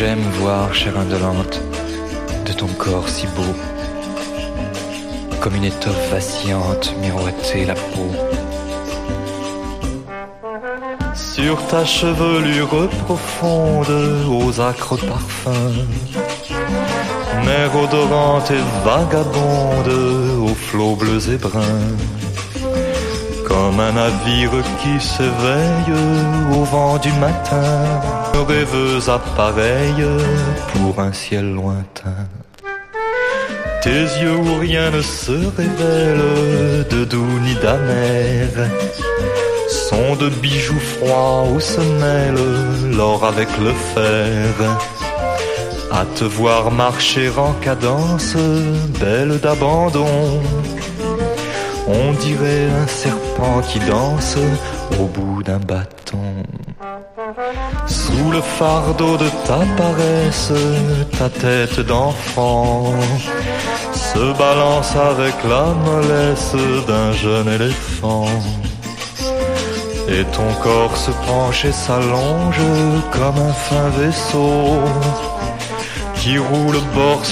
j'aime voir, chère indolente, de ton corps si beau, comme une étoffe vacillante miroiter la peau. Sur ta chevelure profonde, aux acres parfums, mer odorante et vagabonde, aux flots bleus et bruns, comme un navire qui s'éveille au vent du matin, rêveuse appareille pour un ciel lointain. Tes yeux où rien ne se révèle de doux ni d'amer sont de bijoux froids où se mêle l'or avec le fer. À te voir marcher en cadence, belle d'abandon, on dirait un serpent qui danse au bout d'un bâton. Sous le fardeau de ta paresse, ta tête d'enfant se balance avec la mollesse d'un jeune éléphant. Et ton corps se penche et s'allonge comme un fin vaisseau qui roule bord